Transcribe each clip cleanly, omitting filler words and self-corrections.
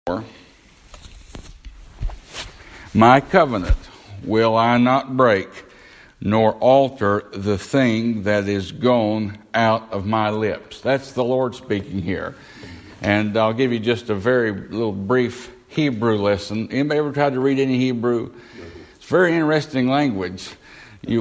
My covenant will I not break, nor alter the thing that is gone out of my lips. That's the Lord speaking here. And I'll give you just a very little brief Hebrew lesson. Anybody ever tried to read any Hebrew? It's very interesting language. They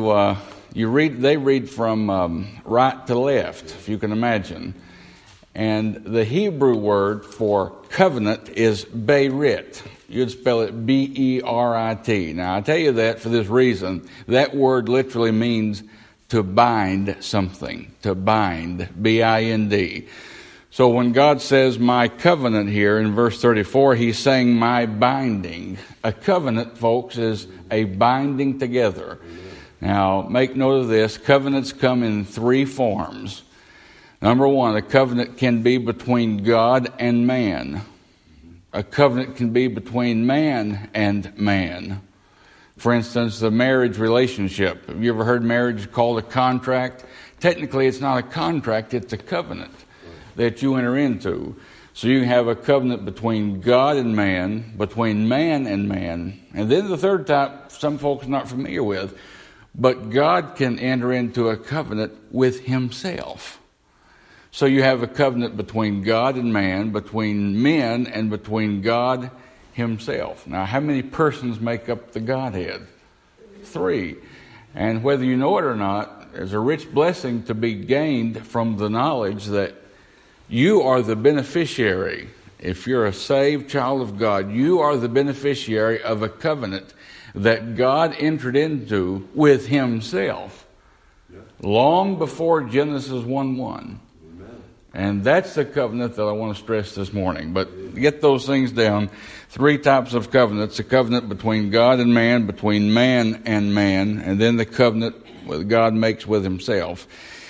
read from right to left, if you can imagine. And the Hebrew word for covenant is berit. You'd spell it B-E-R-I-T. Now, I tell you that for this reason. That word literally means to bind something. To bind, B-I-N-D. So when God says my covenant here in verse 34, he's saying my binding. A covenant, folks, is a binding together. Now, make note of this. Covenants come in three forms. Number one, a covenant can be between God and man. A covenant can be between man and man. For instance, the marriage relationship. Have you ever heard marriage called a contract? Technically, it's not a contract, it's a covenant that you enter into. So you have a covenant between God and man, between man and man. And then the third type, some folks are not familiar with, but God can enter into a covenant with himself. So you have a covenant between God and man, between men, and between God himself. Now, how many persons make up the Godhead? Three. And whether you know it or not, there's a rich blessing to be gained from the knowledge that you are the beneficiary. If you're a saved child of God, you are the beneficiary of a covenant that God entered into with himself long before Genesis 1:1. And that's the covenant that I want to stress this morning. But get those things down. Three types of covenants. A covenant between God and man, between man, and then the covenant that God makes with himself.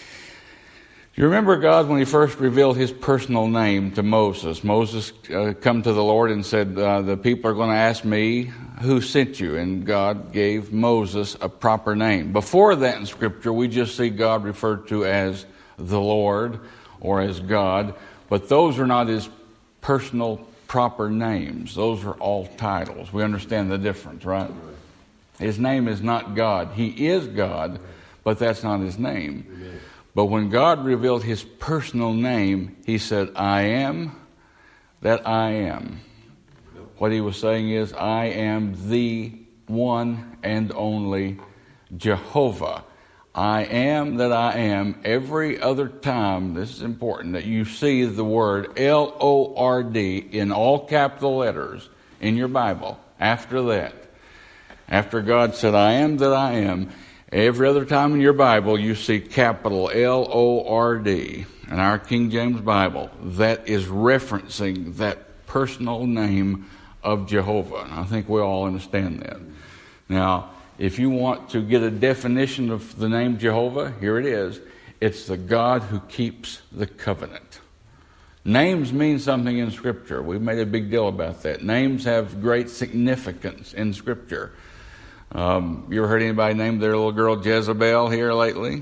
You remember God when he first revealed his personal name to Moses. Moses come to the Lord and said, the people are going to ask me, who sent you? And God gave Moses a proper name. Before that in Scripture, we just see God referred to as the Lord or as God, but those are not his personal proper names. Those are all titles. We understand the difference, right? His name is not God. He is God, but that's not his name. Amen. But when God revealed his personal name, he said, I am that I am. What he was saying is, I am the one and only Jehovah. I am that I am. Every other time, this is important, that you see the word L-O-R-D in all capital letters in your Bible, after that, after God said, I am that I am, every other time in your Bible you see capital L-O-R-D. In our King James Bible, that is referencing that personal name of Jehovah. And I think we all understand that. Now, if you want to get a definition of the name Jehovah, here it is. It's the God who keeps the covenant. Names mean something in Scripture. We've made a big deal about that. Names have great significance in Scripture. You ever heard anybody name their little girl Jezebel here lately?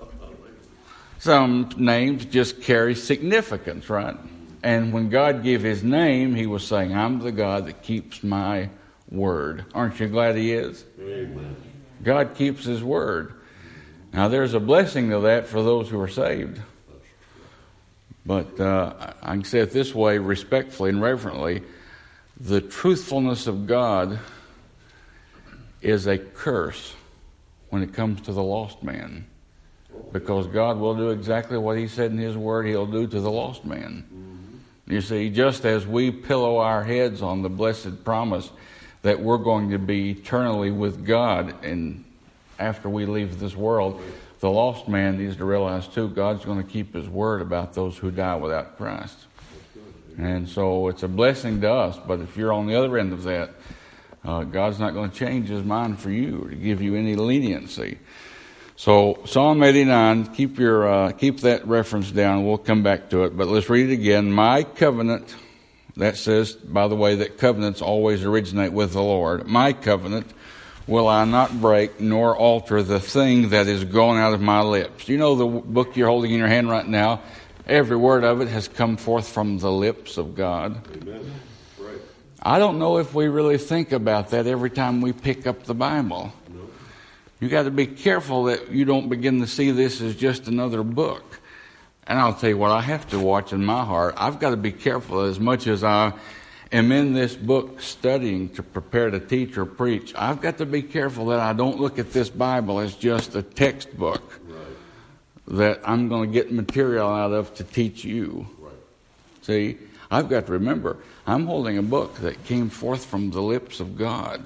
Some names just carry significance, right? And when God gave his name, he was saying, I'm the God that keeps my word. Aren't you glad he is? Amen. God keeps his word. Now there's a blessing to that for those who are saved. But I can say it this way, respectfully and reverently, the truthfulness of God is a curse when it comes to the lost man. Because God will do exactly what he said in his word he'll do to the lost man. You see, just as we pillow our heads on the blessed promise that we're going to be eternally with God and after we leave this world, the lost man needs to realize too, God's going to keep his word about those who die without Christ. And so it's a blessing to us, but if you're on the other end of that, God's not going to change his mind for you or to give you any leniency. So Psalm 89, keep that reference down. We'll come back to it, but let's read it again. My covenant. That says, by the way, that covenants always originate with the Lord. My covenant will I not break nor alter the thing that is gone out of my lips. You know the book you're holding in your hand right now? Every word of it has come forth from the lips of God. Amen. Right. I don't know if we really think about that every time we pick up the Bible. You got to be careful that you don't begin to see this as just another book. And I'll tell you what I have to watch in my heart. I've got to be careful as much as I am in this book studying to prepare to teach or preach. I've got to be careful that I don't look at this Bible as just a textbook that I'm going to get material out of to teach you. See, I've got to remember, I'm holding a book that came forth from the lips of God.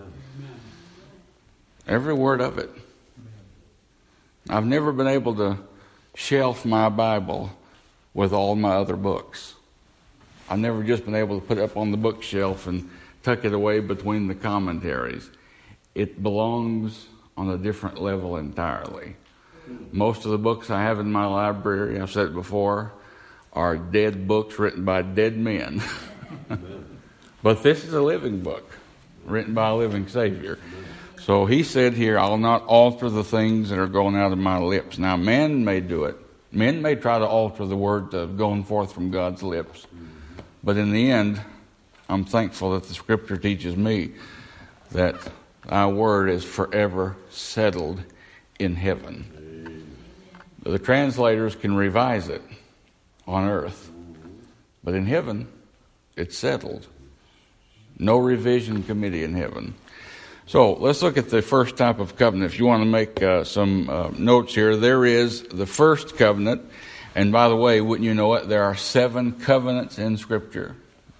Every word of it. I've never been able to shelf my Bible with all my other books. I've never just been able to put it up on the bookshelf and tuck it away between the commentaries. It belongs on a different level entirely. Most of the books I have in my library, I've said it before, are dead books written by dead men. But this is a living book written by a living Savior. So he said here, I'll not alter the things that are going out of my lips. Now, man may do it. Men may try to alter the word going forth from God's lips. But in the end, I'm thankful that the Scripture teaches me that our word is forever settled in heaven. The translators can revise it on earth. But in heaven, it's settled. No revision committee in heaven. So let's look at the first type of covenant. If you want to make some notes here, there is the first covenant. And by the way, wouldn't you know it, there are 7 covenants in Scripture.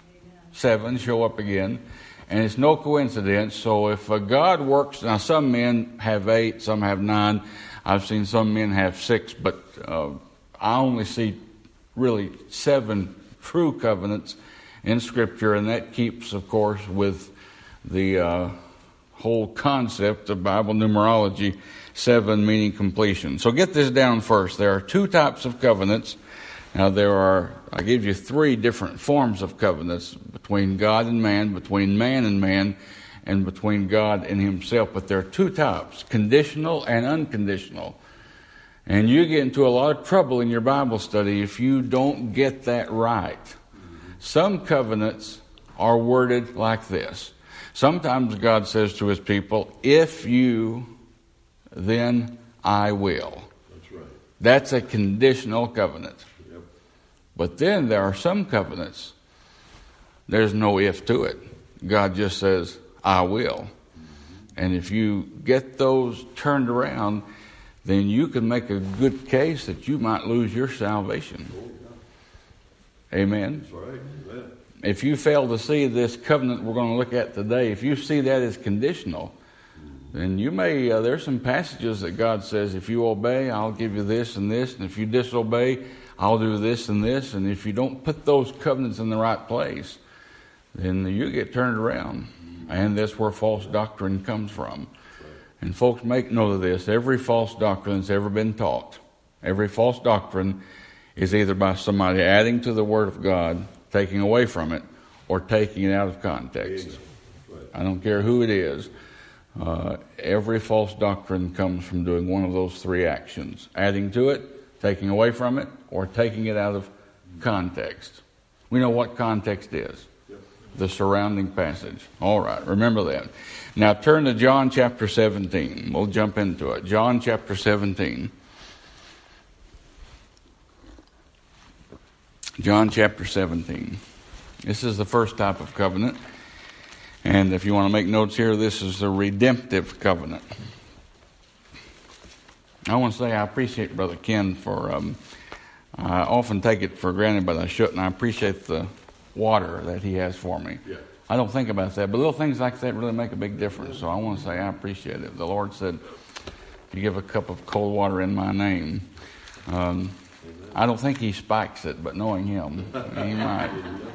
7 show up again. And it's no coincidence. So if God works, now some men have 8, some have 9. I've seen some men have 6, but I only see really 7 true covenants in Scripture. And that keeps, of course, with the whole concept of Bible numerology, 7 meaning completion. So get this down first. There are 2 types of covenants. Now I gave you 3 different forms of covenants between God and man, between man, and between God and himself. But there are 2 types, conditional and unconditional. And you get into a lot of trouble in your Bible study if you don't get that right. Some covenants are worded like this. Sometimes God says to his people, if you, then I will. That's right. That's a conditional covenant. Yep. But then there are some covenants, there's no if to it. God just says, I will. And if you get those turned around, then you can make a good case that you might lose your salvation. Amen? That's right. Amen. If you fail to see this covenant we're going to look at today, if you see that as conditional, then you may, there's some passages that God says, if you obey, I'll give you this, and if you disobey, I'll do this, and if you don't put those covenants in the right place, then you get turned around. And that's where false doctrine comes from. And folks, make note of this. Every false doctrine that's ever been taught, every false doctrine is either by somebody adding to the Word of God, taking away from it, or taking it out of context. I don't care who it is. Every false doctrine comes from doing one of those 3 actions. Adding to it, taking away from it, or taking it out of context. We know what context is. The surrounding passage. All right, remember that. Now turn to John chapter 17. We'll jump into it. John chapter 17. John chapter 17. This is the first type of covenant. And if you want to make notes here, this is the redemptive covenant. I want to say I appreciate Brother Ken for, I often take it for granted, but I shouldn't. I appreciate the water that he has for me. Yeah. I don't think about that, but little things like that really make a big difference. So I want to say I appreciate it. The Lord said, if you give a cup of cold water in my name, I don't think he spikes it, but knowing him, he might.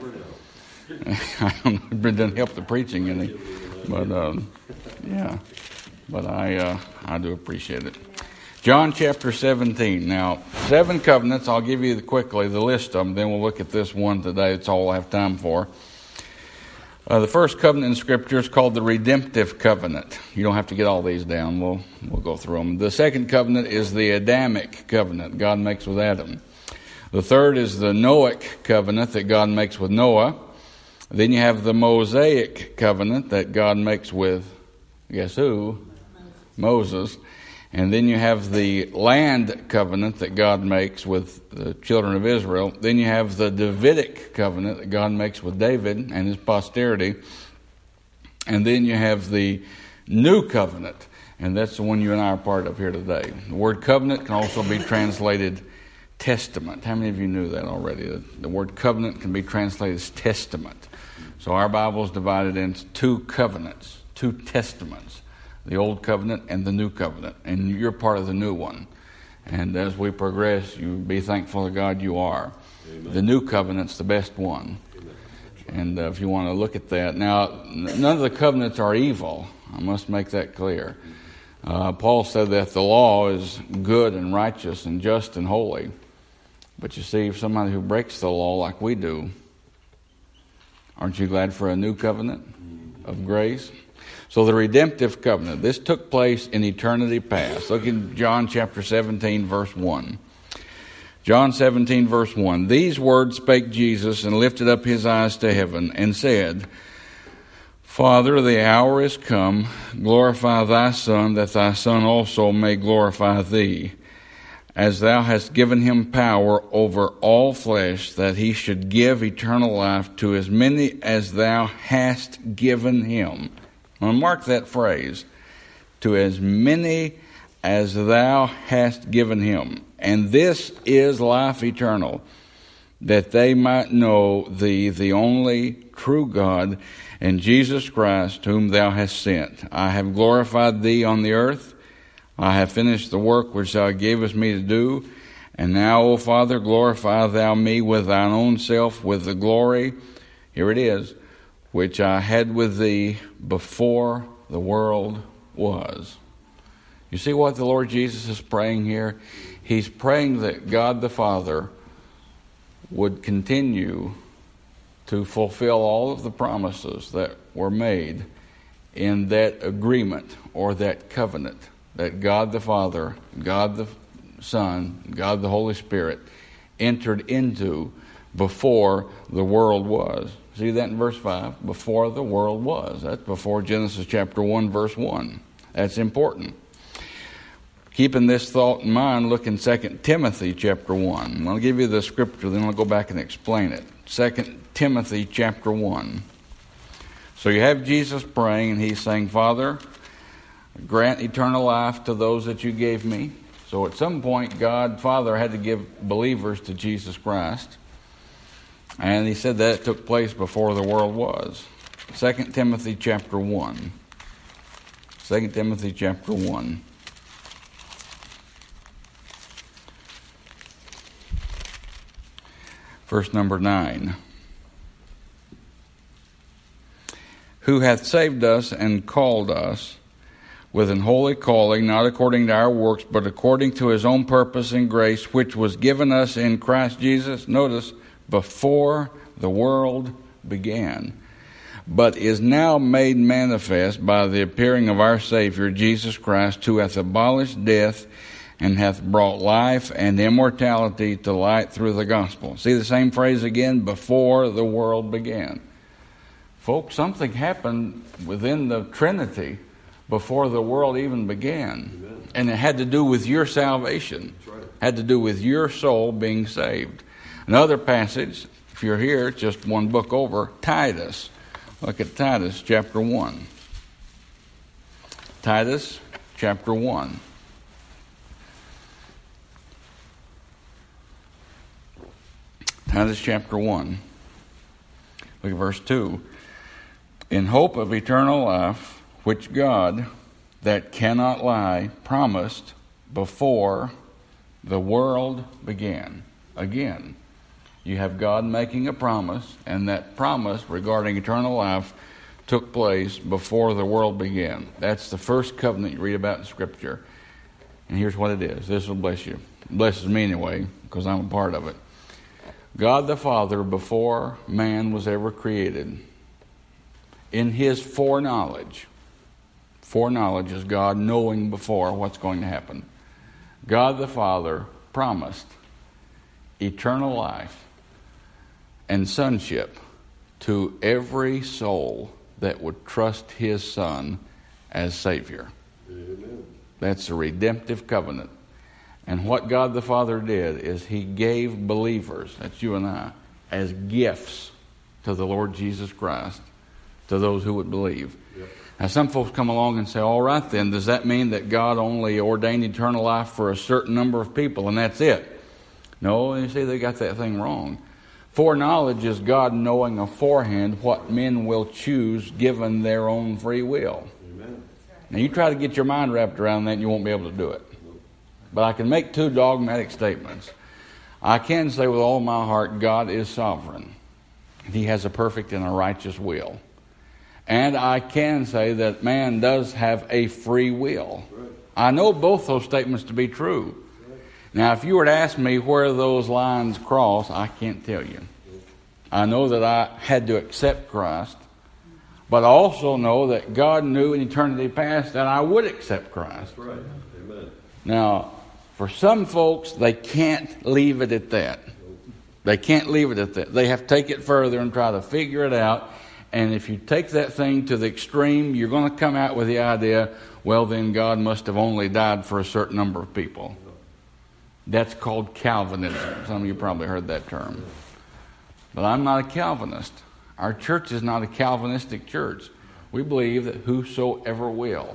I don't know, it doesn't help the preaching any, but yeah. But I do appreciate it. John chapter 17. Now, 7 covenants. I'll give you quickly the list of them. Then we'll look at this one today. That's all I have time for. The first covenant in Scripture is called the redemptive covenant. You don't have to get all these down. We'll go through them. The second covenant is the Adamic covenant God makes with Adam. The third is the Noahic covenant that God makes with Noah. Then you have the Mosaic covenant that God makes with, guess who? Moses. And then you have the land covenant that God makes with the children of Israel. Then you have the Davidic covenant that God makes with David and his posterity. And then you have the new covenant, and that's the one you and I are part of here today. The word covenant can also be translated testament. How many of you knew that already? The word covenant can be translated as testament. So our Bible is divided into two covenants, two testaments, the old covenant and the new covenant, and you're part of the new one. And as we progress, you be thankful to God you are. Amen. The new covenant's the best one. And if you want to look at that. Now, none of the covenants are evil. I must make that clear. Paul said that the law is good and righteous and just and holy. But you see, if somebody who breaks the law like we do, aren't you glad for a new covenant of grace? So the redemptive covenant, this took place in eternity past. Look in John chapter 17, verse 1. John 17, verse 1. These words spake Jesus, and lifted up his eyes to heaven, and said, Father, the hour is come. Glorify thy Son, that thy Son also may glorify thee, as thou hast given him power over all flesh, that he should give eternal life to as many as thou hast given him. Now mark that phrase, to as many as thou hast given him. And this is life eternal, that they might know thee, the only true God, and Jesus Christ, whom thou hast sent. I have glorified thee on the earth. I have finished the work which thou gavest me to do. And now, O Father, glorify thou me with thine own self, with the glory, here it is, which I had with thee before the world was. You see what the Lord Jesus is praying here? He's praying that God the Father would continue to fulfill all of the promises that were made in that agreement or that covenant that God the Father, God the Son, God the Holy Spirit entered into before the world was. See that in verse 5? Before the world was. That's before Genesis chapter 1, verse 1. That's important. Keeping this thought in mind, look in 2 Timothy chapter 1. I'll give you the scripture, then I'll go back and explain it. 2 Timothy chapter 1. So you have Jesus praying, and he's saying, Father, grant eternal life to those that you gave me. So at some point, God, Father, had to give believers to Jesus Christ. And he said that took place before the world was. 2 Timothy chapter 1. 2 Timothy chapter 1. Verse number 9. Who hath saved us and called us with an holy calling, not according to our works, but according to his own purpose and grace, which was given us in Christ Jesus, notice, before the world began, but is now made manifest by the appearing of our Savior, Jesus Christ, who hath abolished death, and hath brought life and immortality to light through the gospel. See the same phrase again, before the world began. Folks, something happened within the Trinity before the world even began. Amen. And it had to do with your salvation. That's right. It had to do with your soul being saved. Another passage, if you're here, just one book over, Titus. Look at Titus chapter 1. Titus chapter 1. Titus chapter 1. Look at verse 2. In hope of eternal life, which God, that cannot lie, promised before the world began. Again, you have God making a promise, and that promise regarding eternal life took place before the world began. That's the first covenant you read about in Scripture. And here's what it is. This will bless you. It blesses me anyway, because I'm a part of it. God the Father, before man was ever created, in his foreknowledge is God knowing before what's going to happen. God the Father promised eternal life and sonship to every soul that would trust his Son as Savior. Amen. That's a redemptive covenant. And what God the Father did is he gave believers, that's you and I, as gifts to the Lord Jesus Christ, to those who would believe. Yep. Now some folks come along and say, all right then, does that mean that God only ordained eternal life for a certain number of people and that's it? No, you see, they got that thing wrong. Foreknowledge is God knowing aforehand what men will choose given their own free will. Amen. Now you try to get your mind wrapped around that and you won't be able to do it. But I can make two dogmatic statements. I can say with all my heart, God is sovereign. He has a perfect and a righteous will. And I can say that man does have a free will. Right. I know both those statements to be true. Right. Now, if you were to ask me where those lines cross, I can't tell you. I know that I had to accept Christ, but I also know that God knew in eternity past that I would accept Christ. That's right. Amen. Now, for some folks, they can't leave it at that. They can't leave it at that. They have to take it further and try to figure it out. And if you take that thing to the extreme, you're going to come out with the idea, well, then God must have only died for a certain number of people. That's called Calvinism. Some of you probably heard that term. But I'm not a Calvinist. Our church is not a Calvinistic church. We believe that whosoever will.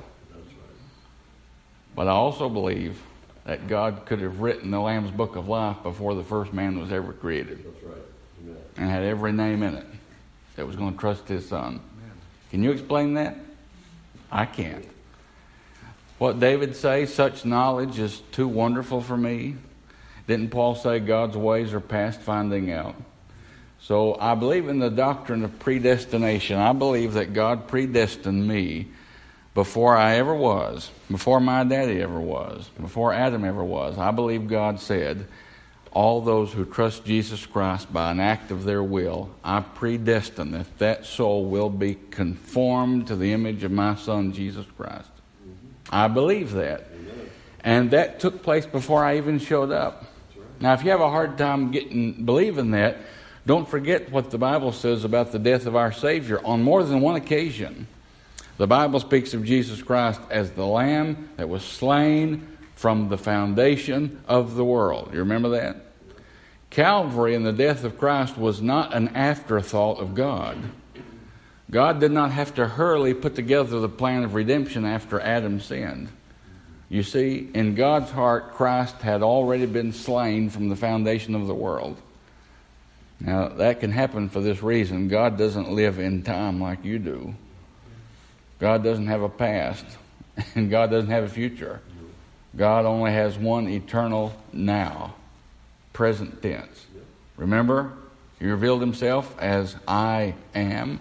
But I also believe that God could have written the Lamb's Book of Life before the first man was ever created. That's right. Amen. And had every name in it that was going to trust his Son. Can you explain that? I can't. What David say, such knowledge is too wonderful for me. Didn't Paul say God's ways are past finding out? So I believe in the doctrine of predestination. I believe that God predestined me before I ever was, before my daddy ever was, before Adam ever was. I believe God said, all those who trust Jesus Christ by an act of their will, I predestine that soul will be conformed to the image of my Son, Jesus Christ. I believe that. And that took place before I even showed up. Now, if you have a hard time believing that, don't forget what the Bible says about the death of our Savior. On more than one occasion, the Bible speaks of Jesus Christ as the Lamb that was slain from the foundation of the world. You remember that? Calvary and the death of Christ was not an afterthought of God. God did not have to hurriedly put together the plan of redemption after Adam sinned. You see, in God's heart, Christ had already been slain from the foundation of the world. Now, that can happen for this reason. God doesn't live in time like you do. God doesn't have a past, and God doesn't have a future. God only has one eternal now, present tense. Remember, he revealed himself as I am.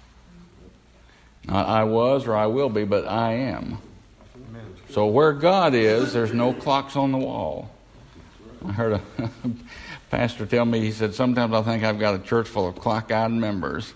Not I was or I will be, but I am. So where God is, there's no clocks on the wall. I heard a pastor tell me, he said, sometimes I think I've got a church full of clock-eyed members.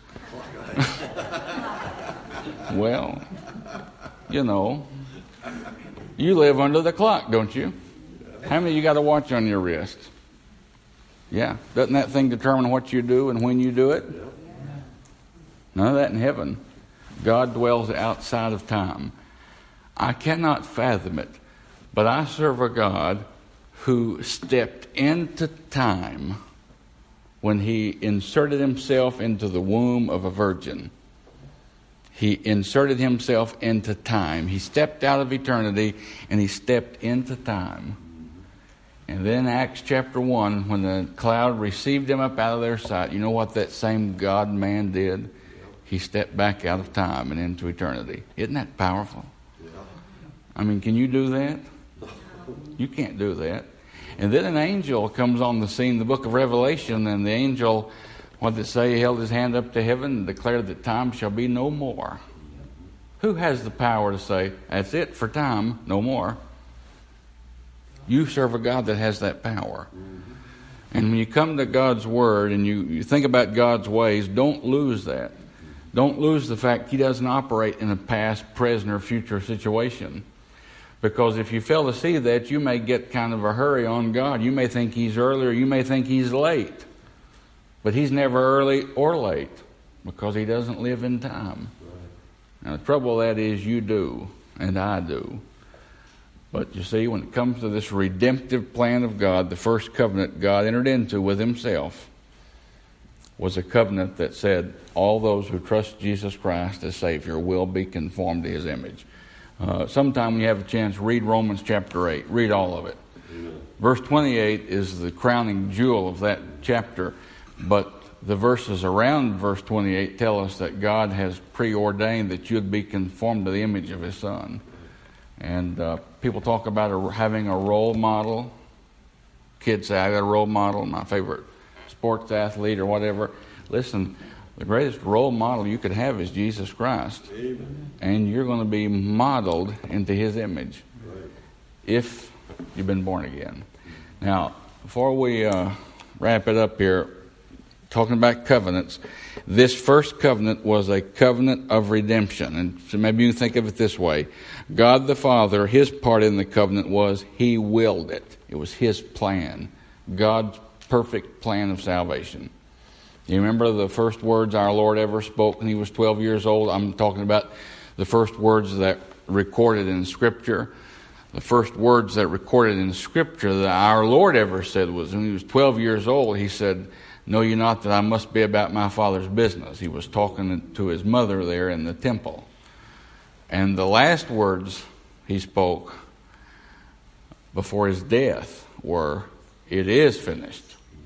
Well, you know, you live under the clock, don't you? How many of you got a watch on your wrist? Yeah. Doesn't that thing determine what you do and when you do it? None of that in heaven. God dwells outside of time. I cannot fathom it, but I serve a God who stepped into time when he inserted himself into the womb of a virgin. He inserted himself into time. He stepped out of eternity and he stepped into time. And then Acts chapter 1, when the cloud received him up out of their sight, you know what that same God-man did? He stepped back out of time and into eternity. Isn't that powerful? I mean, can you do that? You can't do that. And then an angel comes on the scene, the book of Revelation, and the angel, what did it say? He held his hand up to heaven and declared that time shall be no more. Who has the power to say, that's it for time, no more? You serve a God that has that power. And when you come to God's Word and you think about God's ways, don't lose that. Don't lose the fact he doesn't operate in a past, present, or future situation. Because if you fail to see that, you may get kind of a hurry on God. You may think he's early or you may think he's late. But he's never early or late. because he doesn't live in time. Right. Now, the trouble with that is you do, and I do. But you see, when it comes to this redemptive plan of God, the first covenant God entered into with himself was a covenant that said all those who trust Jesus Christ as Savior will be conformed to his image. Sometime when you have a chance, read Romans chapter 8. Read all of it. Amen. Verse 28 is the crowning jewel of that chapter, but the verses around verse 28 tell us that God has preordained that you'd be conformed to the image of his Son. And people talk about having a role model. Kids say, I got a role model, my favorite sports athlete or whatever. Listen, the greatest role model you could have is Jesus Christ. Amen. And you're going to be modeled into his image Right. if you've been born again. Now, before we wrap it up here, talking about covenants, this first covenant was a covenant of redemption. And so maybe you can think of it this way. God the Father, his part in the covenant was he willed it. It was his plan. God's perfect plan of salvation. You remember the first words our Lord ever spoke when he was 12 years old? I'm talking about the first words that recorded in Scripture. The first words that recorded in Scripture that our Lord ever said was when he was 12 years old, he said, "Know you not that I must be about my Father's business?" He was talking to his mother there in the temple. And the last words he spoke before his death were, "It is finished."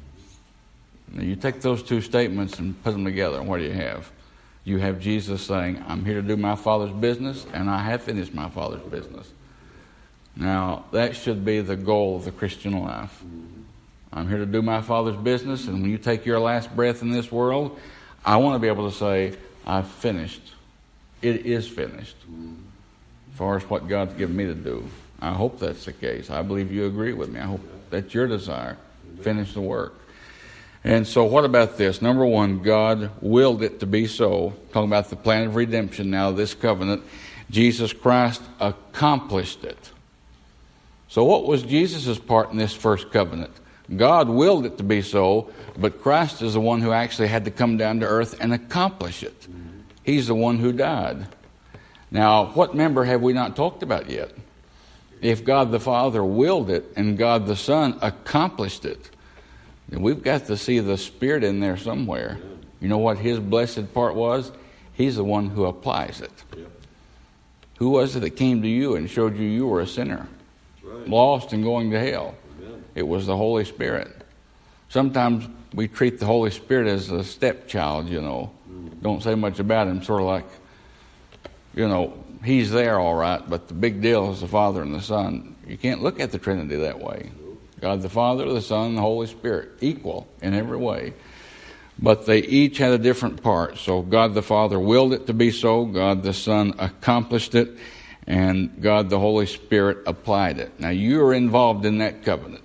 Now you take those two statements and put them together, and what do you have? You have Jesus saying, "I'm here to do my Father's business, and I have finished my Father's business." Now, that should be the goal of the Christian life. I'm here to do my Father's business, and when you take your last breath in this world, I want to be able to say, I've finished. It is finished. As far as what God's given me to do. I hope that's the case. I believe you agree with me. I hope that's your desire. Finish the work. And so what about this? Number one, God willed it to be so. Talking about the plan of redemption now, this covenant. Jesus Christ accomplished it. So what was Jesus' part in this first covenant? God willed it to be so, but Christ is the one who actually had to come down to earth and accomplish it. He's the one who died. Now, what member have we not talked about yet? If God the Father willed it and God the Son accomplished it, then we've got to see the Spirit in there somewhere. You know what his blessed part was? He's the one who applies it. Yep. Who was it that came to you and showed you you were a sinner? Right. Lost and going to hell? Amen. It was the Holy Spirit. Sometimes we treat the Holy Spirit as a stepchild, you know. Don't say much about him, sort of like, you know, he's there all right, but the big deal is the Father and the Son. You can't look at the Trinity that way. God the Father, the Son, and the Holy Spirit, equal in every way. But they each had a different part. So God the Father willed it to be so, God the Son accomplished it, and God the Holy Spirit applied it. Now you are involved in that covenant.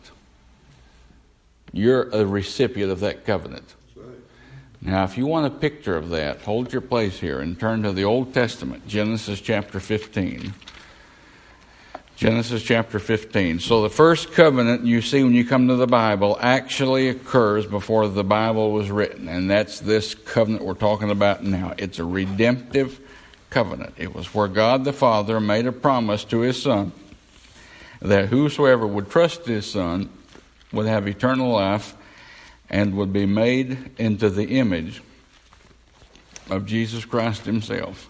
You're a recipient of that covenant. That's right. Now if you want a picture of that, hold your place here and turn to the Old Testament, Genesis chapter 15. Genesis chapter 15. So the first covenant you see when you come to the Bible actually occurs before the Bible was written. And that's this covenant we're talking about now. It's a redemptive covenant. It was where God the Father made a promise to his Son that whosoever would trust his Son would have eternal life and would be made into the image of Jesus Christ himself.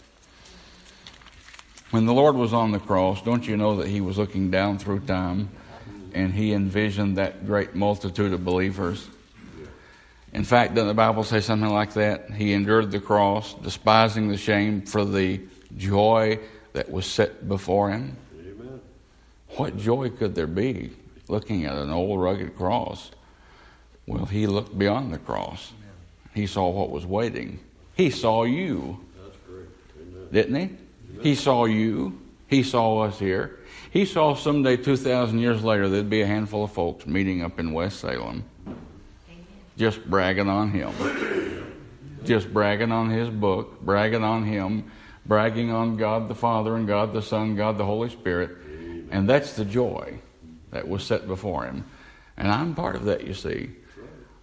When the Lord was on the cross, don't you know that he was looking down through time and he envisioned that great multitude of believers? In fact, doesn't the Bible say something like that? He endured the cross, despising the shame for the joy that was set before him. Amen. What joy could there be looking at an old rugged cross? Well, he looked beyond the cross. He saw what was waiting. He saw you, That's great. Amen. didn't he? He saw you. He saw us here. He saw someday 2,000 years later there'd be a handful of folks meeting up in West Salem just bragging on him. Just bragging on his book, bragging on him, bragging on God the Father and God the Son, God the Holy Spirit. And that's the joy that was set before him. And I'm part of that, you see.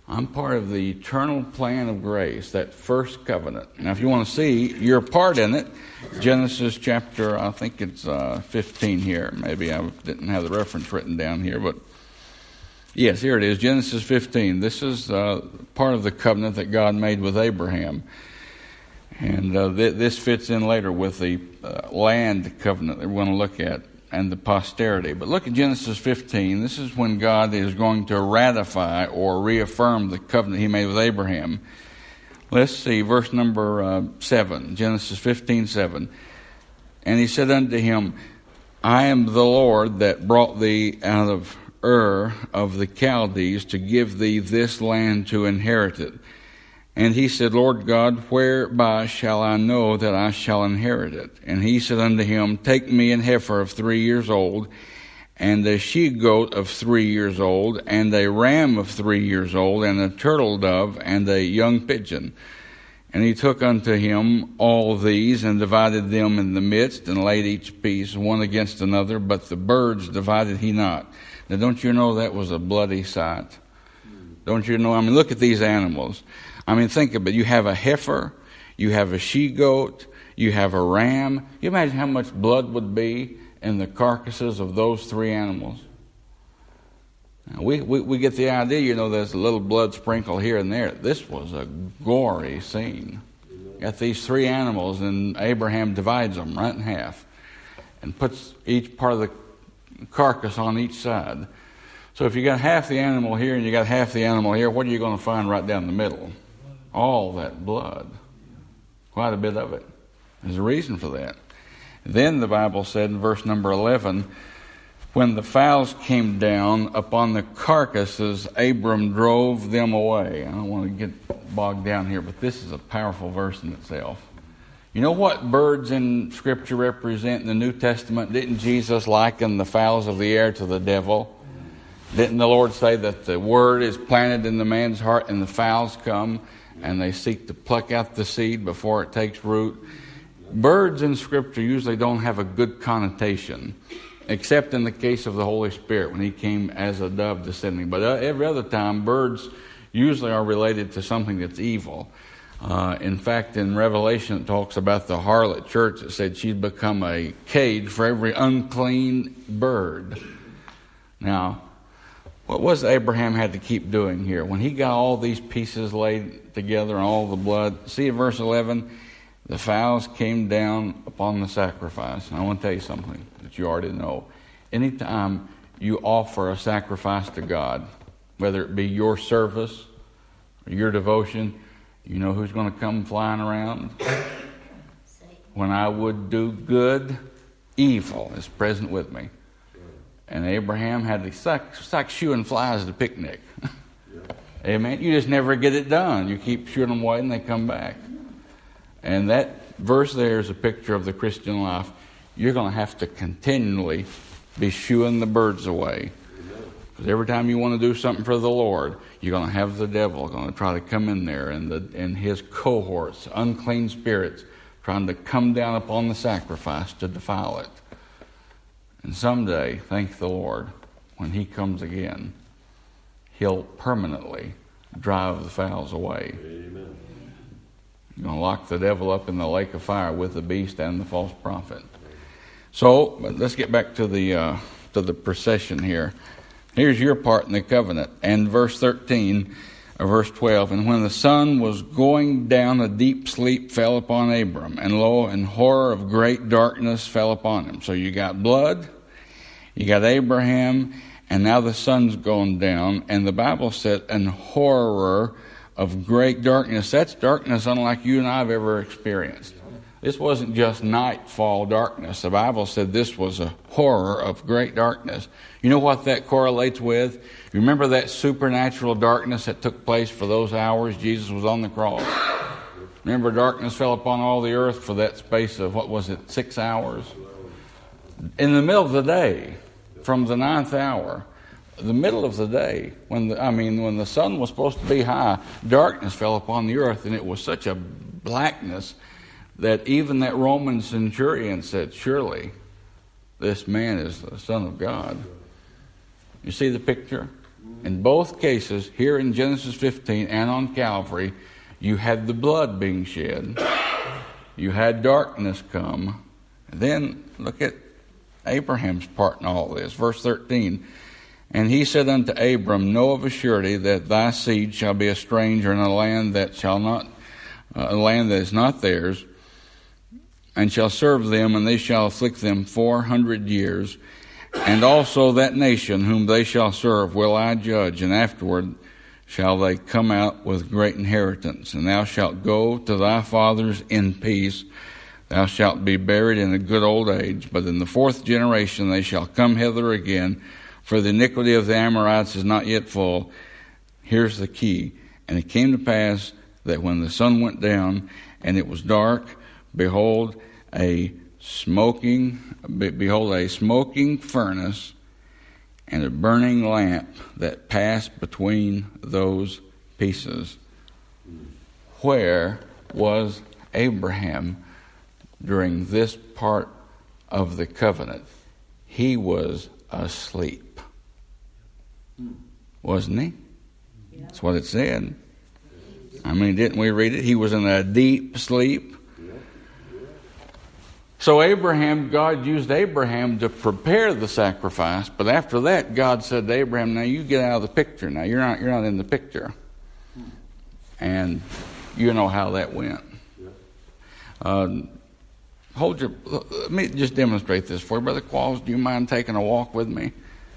I'm part of the eternal plan of grace, that first covenant. Now, if you want to see your part in it, Genesis chapter, I think it's 15 here. Maybe I didn't have the reference written down here, but yes, here it is, Genesis 15. This is part of the covenant that God made with Abraham. And this fits in later with the land covenant that we're going to look at and the posterity. But look at Genesis 15. This is when God is going to ratify or reaffirm the covenant he made with Abraham. Let's see, verse number 7, Genesis 15:7. And he said unto him, I am the Lord that brought thee out of Ur of the Chaldees to give thee this land to inherit it. And he said, Lord God, whereby shall I know that I shall inherit it? And he said unto him, take me an heifer of 3 years old, and a she-goat of 3 years old, and a ram of 3 years old, and a turtle dove, and a young pigeon. And he took unto him all these, and divided them in the midst, and laid each piece one against another, but the birds divided he not. Now don't you know that was a bloody sight? Don't you know? I mean, look at these animals. I mean, think of it. You have a heifer, you have a she-goat, you have a ram. You imagine how much blood would be in the carcasses of those three animals? Now, we get the idea, you know, there's a little blood sprinkle here and there. This was a gory scene. You got these three animals, and Abraham divides them right in half and puts each part of the carcass on each side. So if you got half the animal here and you got half the animal here, what are you going to find right down the middle? All that blood. Quite a bit of it. There's a reason for that. Then the Bible said in verse number 11, when the fowls came down upon the carcasses, Abram drove them away. I don't want to get bogged down here, but this is a powerful verse in itself. You know what birds in Scripture represent in the New Testament? Didn't Jesus liken the fowls of the air to the devil? Didn't the Lord say that the word is planted in the man's heart and the fowls come and they seek to pluck out the seed before it takes root? Birds in Scripture usually don't have a good connotation, except in the case of the Holy Spirit when he came as a dove descending. But every other time, birds usually are related to something that's evil. In fact, in Revelation, it talks about the harlot church. It said she'd become a cage for every unclean bird. Now, what was Abraham had to keep doing here? When he got all these pieces laid together and all the blood, see in verse 11, the fowls came down upon the sacrifice. And I want to tell you something that you already know. Anytime you offer a sacrifice to God, whether it be your service or your devotion, you know who's going to come flying around? When I would do good, evil is present with me. And Abraham had it's like shooing flies at a picnic. Amen. You just never get it done. You keep shooting them away and they come back. And that verse there is a picture of the Christian life. You're going to have to continually be shooing the birds away. Because every time you want to do something for the Lord, you're going to have the devil going to try to come in there and his cohorts, unclean spirits, trying to come down upon the sacrifice to defile it. And someday, thank the Lord, when he comes again, he'll permanently drive the fowls away. Amen. You're going to lock the devil up in the lake of fire with the beast and the false prophet. So, let's get back to the procession here. Here's your part in the covenant. And verse 13, or verse 12, and when the sun was going down, a deep sleep fell upon Abram, and lo, and horror of great darkness fell upon him. So you got blood, you got Abraham, and now the sun's going down, and the Bible said, and horror of great darkness. That's darkness unlike you and I have ever experienced. This wasn't just nightfall darkness. The Bible said this was a horror of great darkness. You know what that correlates with? You remember that supernatural darkness that took place for those hours Jesus was on the cross? Remember, darkness fell upon all the earth for that space of, 6 hours? In the middle of the day, from the 9th hour, the middle of the day, when the sun was supposed to be high, darkness fell upon the earth, and it was such a blackness that even that Roman centurion said, surely this man is the Son of God. You see the picture? In both cases, here in Genesis 15 and on Calvary, you had the blood being shed. You had darkness come. And then look at Abraham's part in all this. Verse 13. And he said unto Abram, know of a surety that thy seed shall be a stranger in a land that is not theirs, and shall serve them, and they shall afflict them 400 years. And also that nation whom they shall serve will I judge, and afterward shall they come out with great inheritance. And thou shalt go to thy fathers in peace. Thou shalt be buried in a good old age. But in the fourth generation they shall come hither again, for the iniquity of the Amorites is not yet full. Here's the key. And it came to pass that when the sun went down, and it was dark, behold, a smoking furnace and a burning lamp that passed between those pieces. Where was Abraham during this part of the covenant? He was asleep. Wasn't he? That's what it said. I mean, didn't we read it? He was in a deep sleep. So God used Abraham to prepare the sacrifice, but after that, God said to Abraham, now you get out of the picture. Now you're not in the picture. And you know how that went. Let me just demonstrate this for you. Brother Qualls, do you mind taking a walk with me?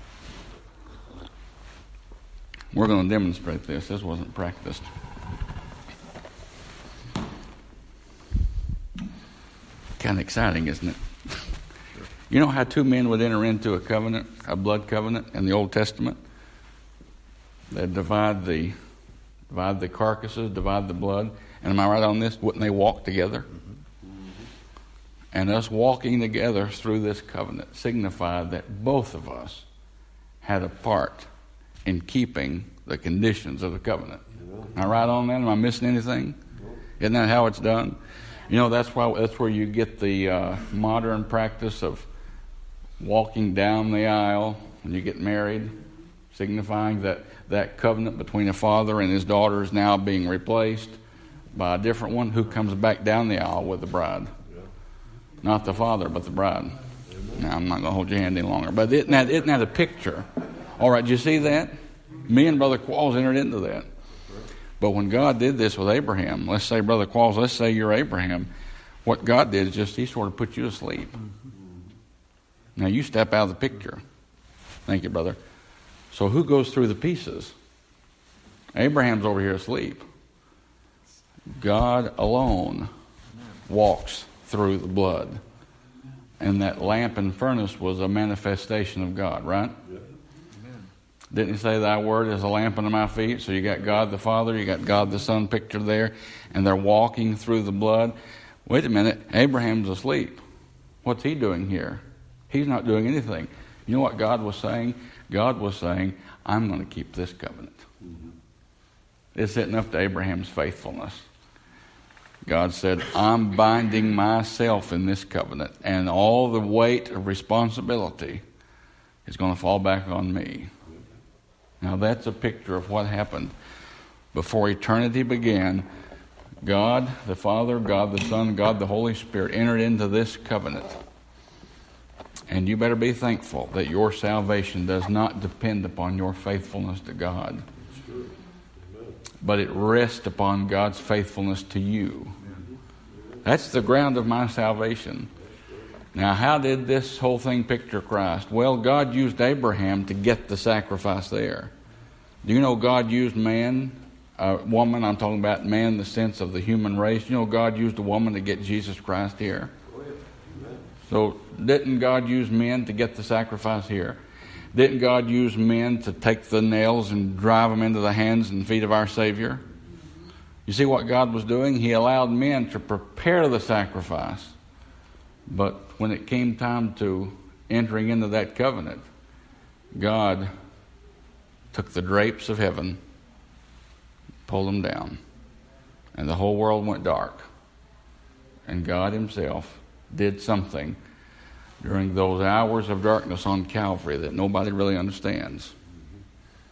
We're going to demonstrate this. This wasn't practiced. Kind of exciting, isn't it? You know how two men would enter into a covenant, a blood covenant in the Old Testament? They'd divide the carcasses, divide the blood. And am I right on this? Wouldn't they walk together? And us walking together through this covenant signified that both of us had a part in keeping the conditions of the covenant. Am I right on that? Am I missing anything? Isn't that how it's done? You know, that's where you get the modern practice of walking down the aisle when you get married, signifying that covenant between a father and his daughter is now being replaced by a different one who comes back down the aisle with the bride. Not the father, but the bride. Now, I'm not going to hold your hand any longer. But isn't that a picture? All right, did you see that? Me and Brother Qualls entered into that. But when God did this with Abraham, let's say, Brother Qualls, let's say you're Abraham, what God did is just he sort of put you to sleep. Now you step out of the picture. Thank you, brother. So who goes through the pieces? Abraham's over here asleep. God alone walks through the blood. And that lamp and furnace was a manifestation of God, right? Didn't he say thy word is a lamp unto my feet? So you got God the Father, you got God the Son pictured there, and they're walking through the blood. Wait a minute, Abraham's asleep. What's he doing here? He's not doing anything. You know what God was saying? God was saying, I'm going to keep this covenant. It's sitting up to Abraham's faithfulness. God said, I'm binding myself in this covenant, and all the weight of responsibility is going to fall back on me. Now that's a picture of what happened before eternity began. God the Father, God the Son, God the Holy Spirit entered into this covenant. And you better be thankful that your salvation does not depend upon your faithfulness to God, but it rests upon God's faithfulness to you. That's the ground of my salvation. Now, how did this whole thing picture Christ? Well, God used Abraham to get the sacrifice there. Do you know God used man, woman? I'm talking about man in the sense of the human race. You know God used a woman to get Jesus Christ here. So didn't God use men to get the sacrifice here? Didn't God use men to take the nails and drive them into the hands and feet of our Savior? You see what God was doing? He allowed men to prepare the sacrifice. But when it came time to entering into that covenant, God took the drapes of heaven, pulled them down, and the whole world went dark. And God himself did something during those hours of darkness on Calvary that nobody really understands.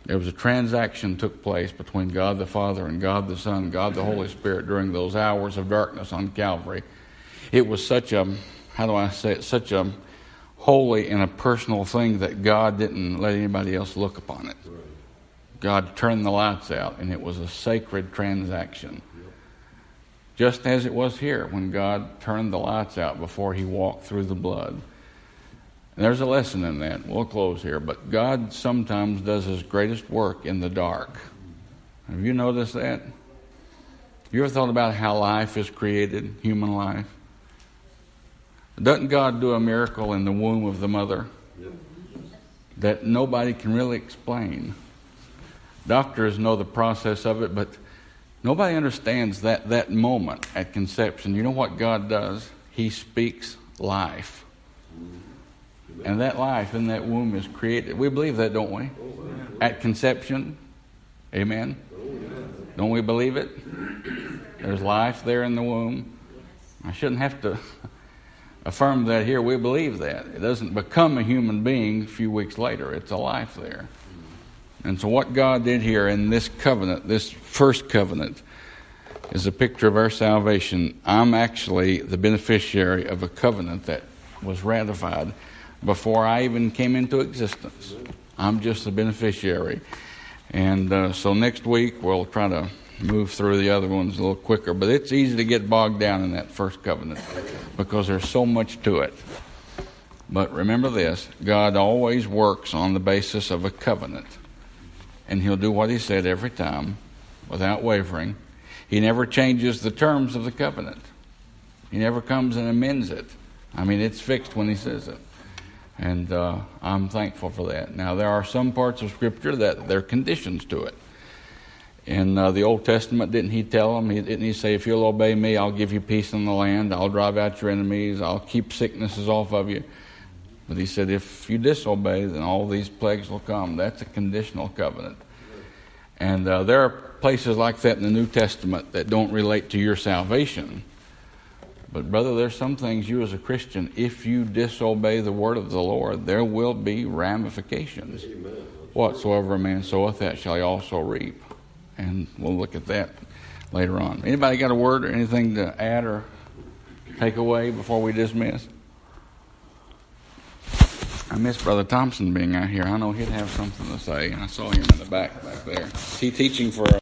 There was a transaction took place between God the Father and God the Son, God the Holy Spirit during those hours of darkness on Calvary. It was such a, such a holy and a personal thing that God didn't let anybody else look upon it. God turned the lights out, and it was a sacred transaction. Just as it was here when God turned the lights out before he walked through the blood. And there's a lesson in that. We'll close here. But God sometimes does his greatest work in the dark. Have you noticed that? You ever thought about how life is created, human life? Doesn't God do a miracle in the womb of the mother that nobody can really explain? Doctors know the process of it, but nobody understands that moment at conception. You know what God does? He speaks life. And that life in that womb is created. We believe that, don't we? At conception. Amen? Don't we believe it? There's life there in the womb. I shouldn't have to affirm that here. We believe that. It doesn't become a human being a few weeks later. It's a life there. And so what God did here in this covenant, this first covenant, is a picture of our salvation. I'm actually the beneficiary of a covenant that was ratified before I even came into existence. I'm just the beneficiary. And so next week we'll try to move through the other ones a little quicker. But it's easy to get bogged down in that first covenant because there's so much to it. But remember this, God always works on the basis of a covenant. And he'll do what he said every time without wavering. He never changes the terms of the covenant. He never comes and amends it. I mean, it's fixed when he says it. And I'm thankful for that. Now, there are some parts of Scripture that there are conditions to it. In the Old Testament, didn't he tell them? Didn't he say, if you'll obey me, I'll give you peace in the land. I'll drive out your enemies. I'll keep sicknesses off of you. But he said, if you disobey, then all these plagues will come. That's a conditional covenant. And there are places like that in the New Testament that don't relate to your salvation. But brother, there's some things you as a Christian, if you disobey the word of the Lord, there will be ramifications. Amen. Whatsoever a man soweth, that shall he also reap. And we'll look at that later on. Anybody got a word or anything to add or take away before we dismiss? I miss Brother Thompson being out here. I know he'd have something to say. I saw him in the back there. Is he teaching for